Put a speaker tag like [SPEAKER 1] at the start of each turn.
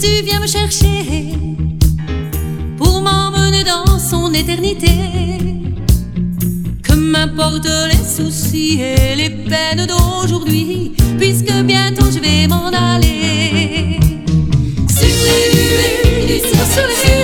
[SPEAKER 1] Jésus vient me chercher pour m'emmener dans son éternité. Que m'importent les soucis et les peines d'aujourd'hui, puisque bientôt je vais m'en aller. Sur les nuées du ciel, sur les nuées